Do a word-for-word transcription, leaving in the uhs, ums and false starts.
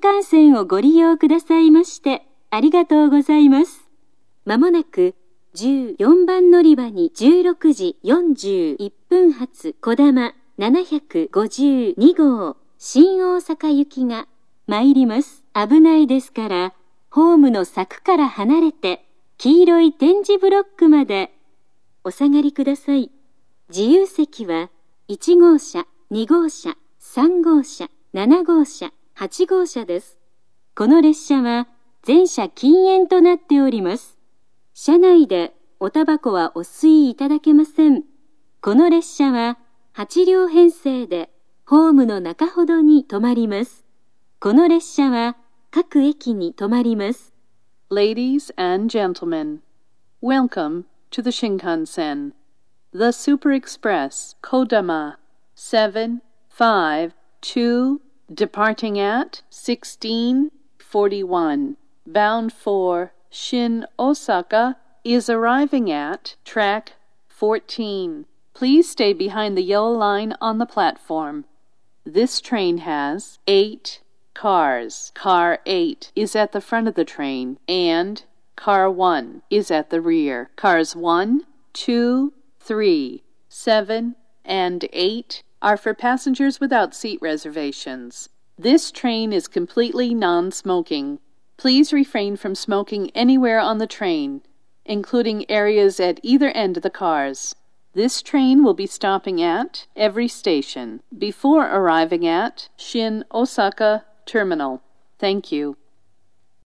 幹線をご利用くださいましてありがとうございます。まもなくじゅうよんばん乗り場にじゅうろくじよんじゅういっぷん発こだまななひゃくごじゅうに号新大阪行きが参ります。危ないですから、ホームの柵から離れて黄色い点字ブロックまでお下がりください。自由席はいち号車、に号車、さん号車、なな号車、はち号車です。この列車は全車禁煙となっております。車内でおタバコはお吸いいただけません。この列車ははち両編成でホームの中ほどに止まります。この列車は各駅に止まります。 Ladies and gentlemen, welcome to the Shinkansen, the Super Express Kodama seven five two, departing at sixteen forty-one, bound for Shin Osaka, is arriving at track fourteen. Please stay behind the yellow line on the platform. This train has eight cars. Car eight is at the front of the train, and Car one is at the rear. Cars one, two, three, seven, and eight are for passengers without seat reservations. This train is completely non-smoking. Please refrain from smoking anywhere on the train, including areas at either end of the cars. This train will be stopping at every station before arriving at Shin Osaka Terminal. Thank you.